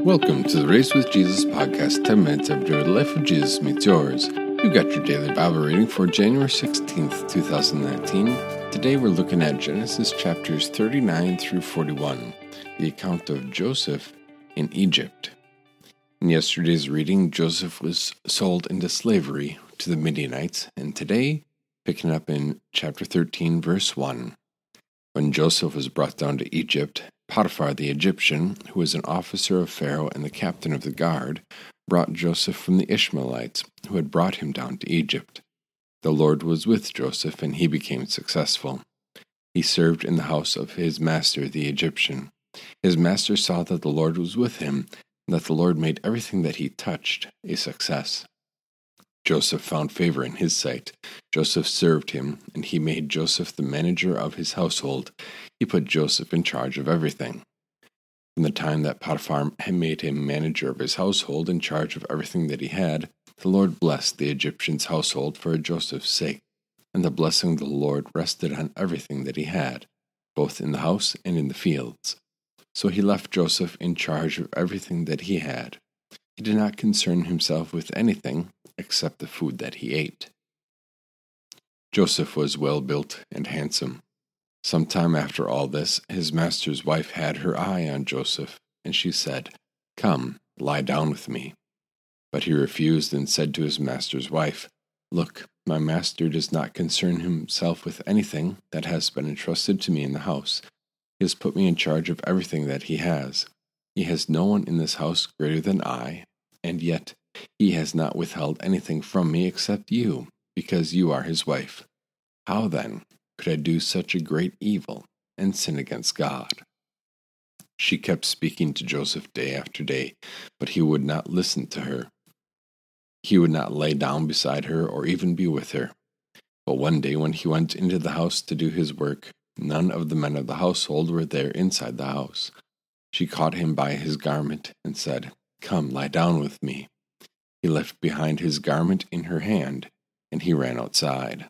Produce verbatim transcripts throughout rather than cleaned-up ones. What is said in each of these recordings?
Welcome to the Race with Jesus podcast, ten minutes every day where the life of Jesus meets yours. You've got your daily Bible reading for January sixteenth, twenty nineteen. Today we're looking at Genesis chapters thirty-nine through forty-one, the account of Joseph in Egypt. In yesterday's reading, Joseph was sold into slavery to the Midianites, and today, picking up in chapter thirteen, verse one. When Joseph was brought down to Egypt, Potiphar the Egyptian, who was an officer of Pharaoh and the captain of the guard, brought Joseph from the Ishmaelites, who had brought him down to Egypt. The Lord was with Joseph, and he became successful. He served in the house of his master the Egyptian. His master saw that the Lord was with him, and that the Lord made everything that he touched a success. Joseph found favor in his sight. Joseph served him, and he made Joseph the manager of his household. He put Joseph in charge of everything. From the time that Potiphar had made him manager of his household, in charge of everything that he had, the Lord blessed the Egyptian's household for Joseph's sake, and the blessing of the Lord rested on everything that he had, both in the house and in the fields. So he left Joseph in charge of everything that he had. He did not concern himself with anything except the food that he ate. Joseph was well built and handsome. Some time after all this, his master's wife had her eye on Joseph, and she said, "Come, lie down with me." But he refused and said to his master's wife, "Look, my master does not concern himself with anything that has been entrusted to me in the house. He has put me in charge of everything that he has. He has no one in this house greater than I, and yet he has not withheld anything from me except you, because you are his wife. How then could I do such a great evil and sin against God?" She kept speaking to Joseph day after day, but he would not listen to her. He would not lay down beside her or even be with her. But one day when he went into the house to do his work, none of the men of the household were there inside the house. She caught him by his garment and said, "Come, lie down with me." He left behind his garment in her hand, and he ran outside.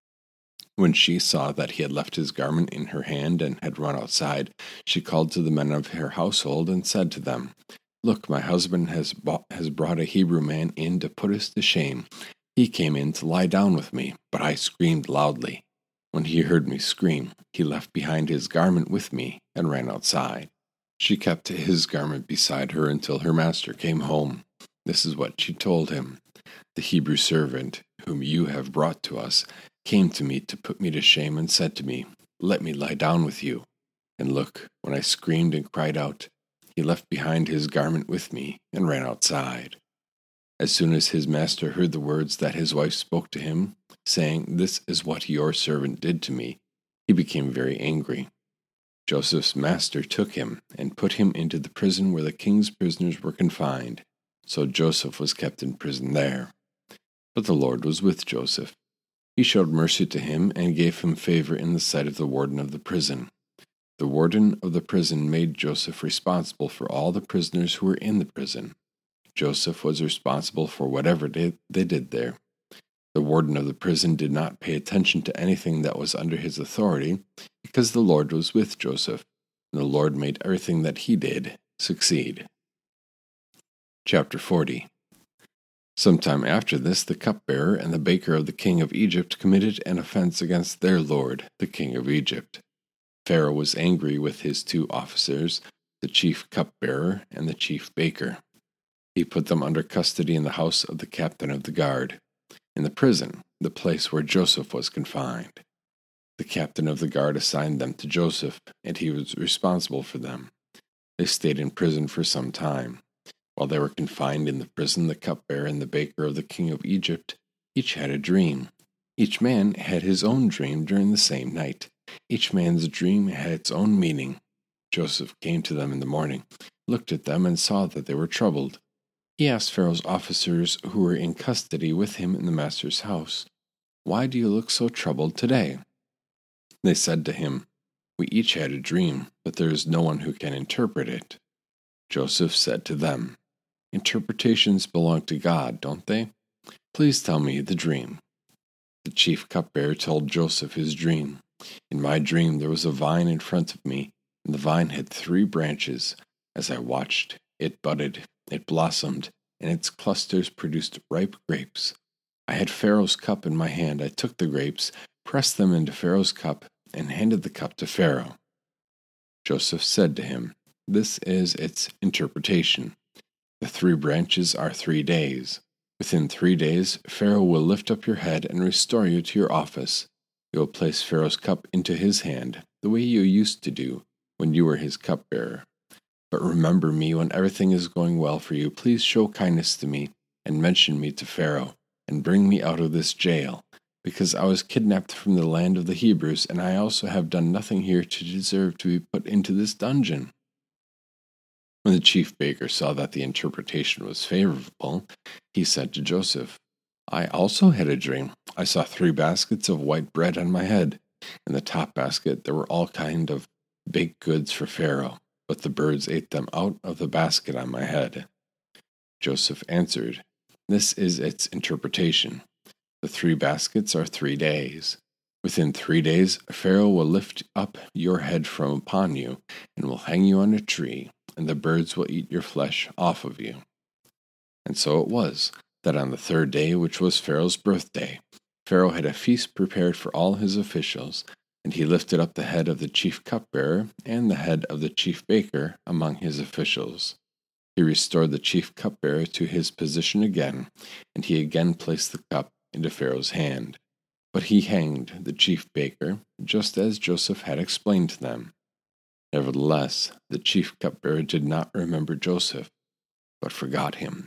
When she saw that he had left his garment in her hand and had run outside, she called to the men of her household and said to them, "Look, my husband has bought, has brought a Hebrew man in to put us to shame. He came in to lie down with me, but I screamed loudly. When he heard me scream, he left behind his garment with me and ran outside." She kept his garment beside her until her master came home. This is what she told him: "The Hebrew servant, whom you have brought to us, came to me to put me to shame and said to me, 'Let me lie down with you.' And look, when I screamed and cried out, he left behind his garment with me and ran outside." As soon as his master heard the words that his wife spoke to him, saying, "This is what your servant did to me," he became very angry. Joseph's master took him and put him into the prison where the king's prisoners were confined. So Joseph was kept in prison there. But the Lord was with Joseph. He showed mercy to him and gave him favor in the sight of the warden of the prison. The warden of the prison made Joseph responsible for all the prisoners who were in the prison. Joseph was responsible for whatever they, they did there. The warden of the prison did not pay attention to anything that was under his authority, because the Lord was with Joseph, and the Lord made everything that he did succeed. Chapter forty. Sometime after this, the cupbearer and the baker of the king of Egypt committed an offense against their lord, the king of Egypt. Pharaoh was angry with his two officers, the chief cupbearer and the chief baker. He put them under custody in the house of the captain of the guard, in the prison, the place where Joseph was confined. The captain of the guard assigned them to Joseph, and he was responsible for them. They stayed in prison for some time. While they were confined in the prison, the cupbearer and the baker of the king of Egypt each had a dream. Each man had his own dream during the same night. Each man's dream had its own meaning. Joseph came to them in the morning, looked at them, and saw that they were troubled. He asked Pharaoh's officers who were in custody with him in the master's house, "Why do you look so troubled today?" They said to him, "We each had a dream, but there is no one who can interpret it." Joseph said to them, "Interpretations belong to God, don't they? Please tell me the dream." The chief cupbearer told Joseph his dream. "In my dream there was a vine in front of me, and the vine had three branches. As I watched, It budded, it blossomed, and its clusters produced ripe grapes. I had Pharaoh's cup in my hand. I took the grapes, pressed them into Pharaoh's cup, and handed the cup to Pharaoh. Joseph said to him, "This is its interpretation. The three branches are three days. Within three days, Pharaoh will lift up your head and restore you to your office. You will place Pharaoh's cup into his hand, the way you used to do when you were his cupbearer. But remember me when everything is going well for you. Please show kindness to me and mention me to Pharaoh, and bring me out of this jail, because I was kidnapped from the land of the Hebrews, and I also have done nothing here to deserve to be put into this dungeon." When the chief baker saw that the interpretation was favorable, he said to Joseph, "I also had a dream. I saw three baskets of white bread on my head. In the top basket there were all kinds of baked goods for Pharaoh, but the birds ate them out of the basket on my head." Joseph answered, "This is its interpretation. The three baskets are three days. Within three days Pharaoh will lift up your head from upon you, and will hang you on a tree, and the birds will eat your flesh off of you." And so it was, that on the third day, which was Pharaoh's birthday, Pharaoh had a feast prepared for all his officials, and he lifted up the head of the chief cupbearer and the head of the chief baker among his officials. He restored the chief cupbearer to his position again, and he again placed the cup into Pharaoh's hand. But he hanged the chief baker, just as Joseph had explained to them. Nevertheless, the chief cupbearer did not remember Joseph, but forgot him.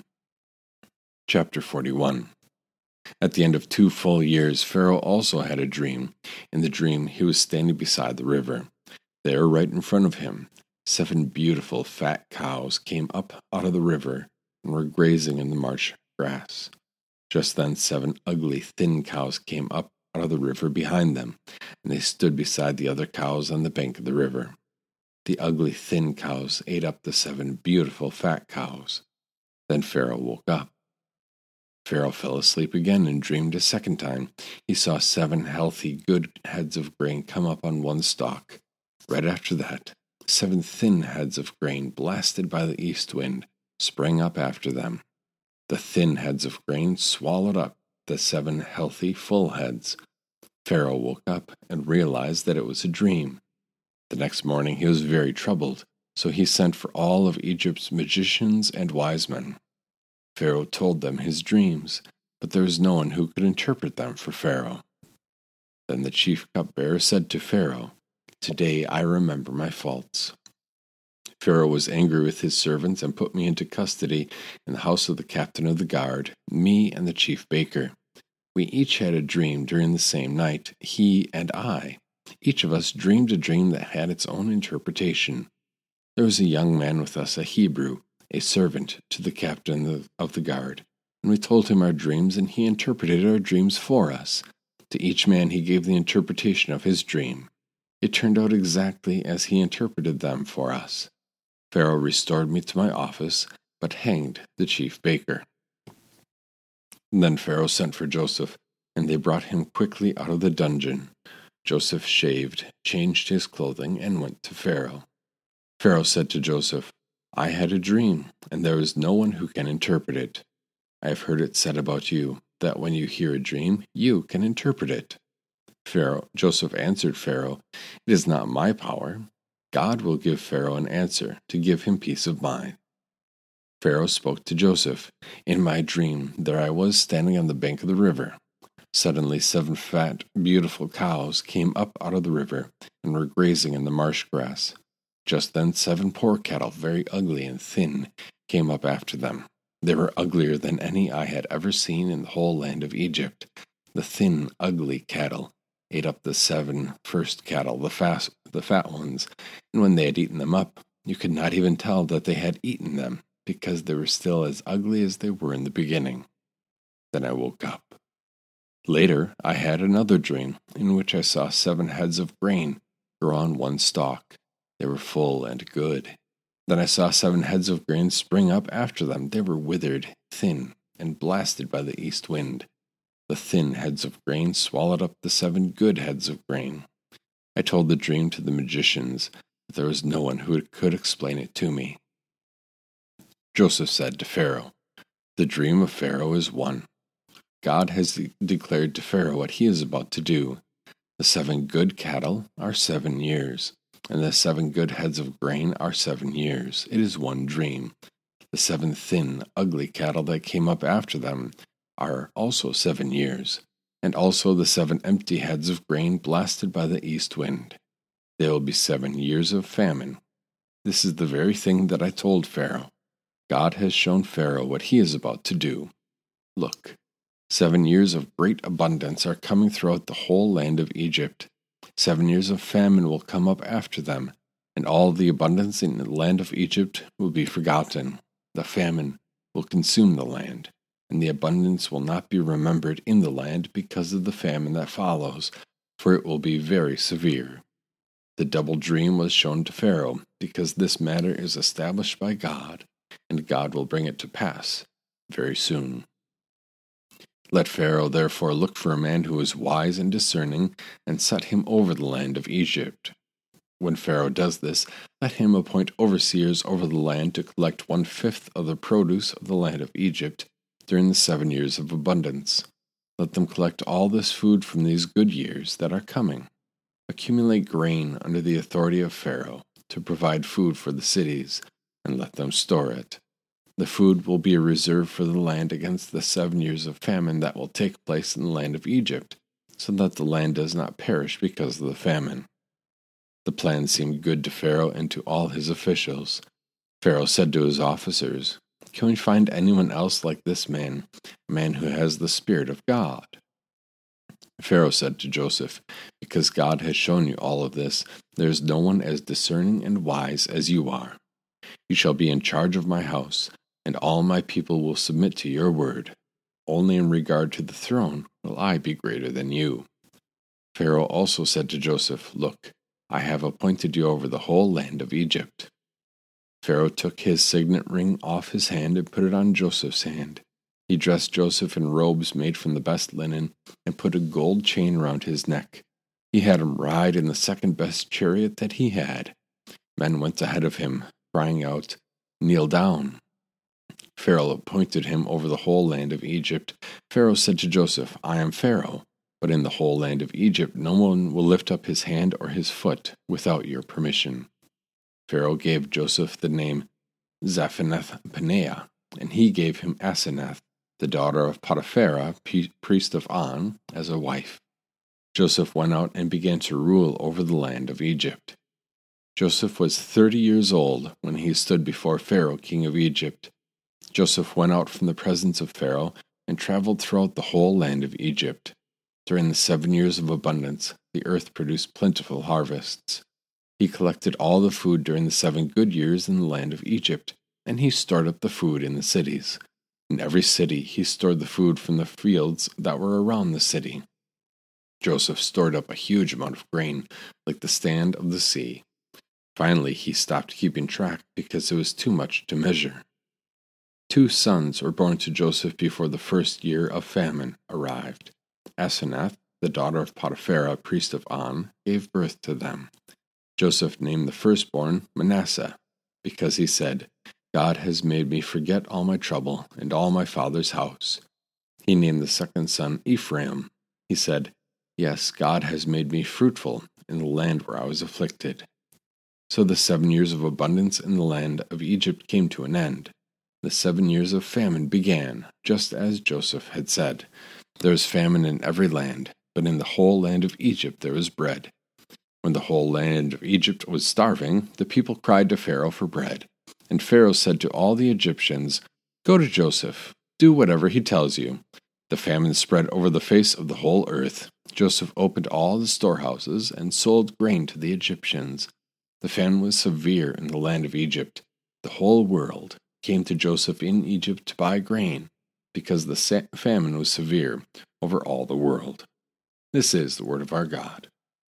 Chapter forty-one. At the end of two full years, Pharaoh also had a dream. In the dream, he was standing beside the river. There, right in front of him, seven beautiful fat cows came up out of the river and were grazing in the marsh grass. Just then, seven ugly, thin cows came up out of the river behind them, and they stood beside the other cows on the bank of the river. The ugly, thin cows ate up the seven beautiful, fat cows. Then Pharaoh woke up. Pharaoh fell asleep again and dreamed a second time. He saw seven healthy, good heads of grain come up on one stalk. Right after that, seven thin heads of grain, blasted by the east wind, sprang up after them. The thin heads of grain swallowed up the seven healthy, full heads. Pharaoh woke up and realized that it was a dream. The next morning he was very troubled, so he sent for all of Egypt's magicians and wise men. Pharaoh told them his dreams, but there was no one who could interpret them for Pharaoh. Then the chief cupbearer said to Pharaoh, "Today I remember my faults." Pharaoh was angry with his servants and put me into custody in the house of the captain of the guard, me and the chief baker. We each had a dream during the same night, he and I. Each of us dreamed a dream that had its own interpretation. There was a young man with us, a Hebrew, a servant to the captain of the guard, and we told him our dreams, and he interpreted our dreams for us. To each man he gave the interpretation of his dream. It turned out exactly as he interpreted them for us. Pharaoh restored me to my office, but hanged the chief baker. Then Pharaoh sent for Joseph, and they brought him quickly out of the dungeon. Joseph shaved, changed his clothing, and went to Pharaoh. Pharaoh said to Joseph, "I had a dream, and there is no one who can interpret it. I have heard it said about you, that when you hear a dream, you can interpret it." Pharaoh, Joseph answered Pharaoh, "It is not my power. God will give Pharaoh an answer to give him peace of mind." Pharaoh spoke to Joseph, "In my dream, there I was standing on the bank of the river. Suddenly seven fat, beautiful cows came up out of the river and were grazing in the marsh grass. Just then seven poor cattle, very ugly and thin, came up after them. They were uglier than any I had ever seen in the whole land of Egypt. The thin, ugly cattle ate up the seven first cattle, the fast, the fat ones, and when they had eaten them up, you could not even tell that they had eaten them, because they were still as ugly as they were in the beginning. Then I woke up. Later, I had another dream, in which I saw seven heads of grain grow on one stalk. They were full and good. Then I saw seven heads of grain spring up after them. They were withered, thin, and blasted by the east wind. The thin heads of grain swallowed up the seven good heads of grain. I told the dream to the magicians, but there was no one who could explain it to me. Joseph said to Pharaoh, "The dream of Pharaoh is one. God has de- declared to Pharaoh what he is about to do. The seven good cattle are seven years, and the seven good heads of grain are seven years. It is one dream. The seven thin, ugly cattle that came up after them are also seven years, and also the seven empty heads of grain blasted by the east wind. There will be seven years of famine. This is the very thing that I told Pharaoh. God has shown Pharaoh what he is about to do. Look, seven years of great abundance are coming throughout the whole land of Egypt. Seven years of famine will come up after them, and all the abundance in the land of Egypt will be forgotten. The famine will consume the land, and the abundance will not be remembered in the land because of the famine that follows, for it will be very severe. The double dream was shown to Pharaoh, because this matter is established by God, and God will bring it to pass very soon. Let Pharaoh therefore look for a man who is wise and discerning, and set him over the land of Egypt. When Pharaoh does this, let him appoint overseers over the land to collect one-fifth of the produce of the land of Egypt during the seven years of abundance. Let them collect all this food from these good years that are coming. Accumulate grain under the authority of Pharaoh to provide food for the cities, and let them store it. The food will be a reserve for the land against the seven years of famine that will take place in the land of Egypt, so that the land does not perish because of the famine." The plan seemed good to Pharaoh and to all his officials. Pharaoh said to his officers, "Can we find anyone else like this man, a man who has the Spirit of God?" Pharaoh said to Joseph, "Because God has shown you all of this, there is no one as discerning and wise as you are. You shall be in charge of my house, and all my people will submit to your word. Only in regard to the throne will I be greater than you." Pharaoh also said to Joseph, "Look, I have appointed you over the whole land of Egypt." Pharaoh took his signet ring off his hand and put it on Joseph's hand. He dressed Joseph in robes made from the best linen, and put a gold chain around his neck. He had him ride in the second best chariot that he had. Men went ahead of him, crying out, "Kneel down." Pharaoh appointed him over the whole land of Egypt. Pharaoh said to Joseph, "I am Pharaoh, but in the whole land of Egypt no one will lift up his hand or his foot without your permission." Pharaoh gave Joseph the name Zaphenath-Paneah, and he gave him Asenath, the daughter of Potiphera, priest of On, as a wife. Joseph went out and began to rule over the land of Egypt. Joseph was thirty years old when he stood before Pharaoh, king of Egypt. Joseph went out from the presence of Pharaoh and traveled throughout the whole land of Egypt. During the seven years of abundance, the earth produced plentiful harvests. He collected all the food during the seven good years in the land of Egypt, and he stored up the food in the cities. In every city he stored the food from the fields that were around the city. Joseph stored up a huge amount of grain, like the sand of the sea. Finally, he stopped keeping track because it was too much to measure. Two sons were born to Joseph before the first year of famine arrived. Asenath, the daughter of Potiphera, priest of On, gave birth to them. Joseph named the firstborn Manasseh, because he said, "God has made me forget all my trouble and all my father's house." He named the second son Ephraim. He said, "Yes, God has made me fruitful in the land where I was afflicted." So the seven years of abundance in the land of Egypt came to an end. The seven years of famine began, just as Joseph had said. There was famine in every land, but in the whole land of Egypt there was bread. When the whole land of Egypt was starving, the people cried to Pharaoh for bread. And Pharaoh said to all the Egyptians, "Go to Joseph, do whatever he tells you." The famine spread over the face of the whole earth. Joseph opened all the storehouses and sold grain to the Egyptians. The famine was severe in the land of Egypt. The whole world came to Joseph in Egypt to buy grain, because the famine was severe over all the world. This is the word of our God.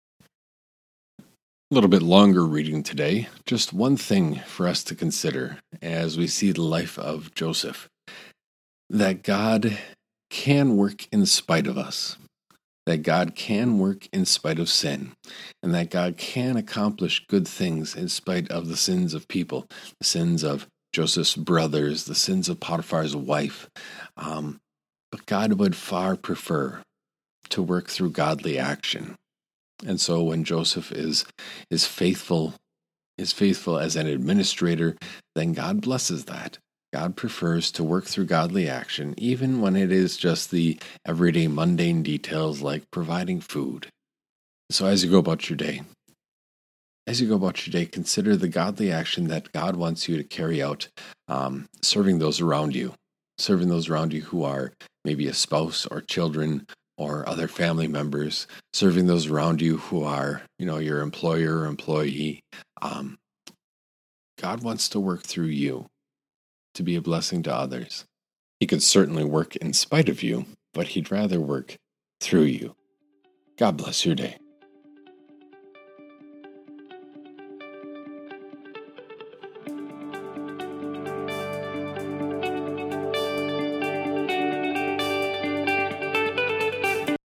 A little bit longer reading today, just one thing for us to consider as we see the life of Joseph, that God can work in spite of us, that God can work in spite of sin, and that God can accomplish good things in spite of the sins of people, the sins of Joseph's brothers, the sins of Potiphar's wife. Um, but God would far prefer to work through godly action. And so when Joseph is is faithful, is faithful as an administrator, then God blesses that. God prefers to work through godly action, even when it is just the everyday mundane details like providing food. So as you go about your day, as you go about your day, consider the godly action that God wants you to carry out, um, serving those around you, serving those around you who are maybe a spouse or children or other family members, serving those around you who are, you know, your employer or employee. Um, God wants to work through you to be a blessing to others. He could certainly work in spite of you, but he'd rather work through you. God bless your day.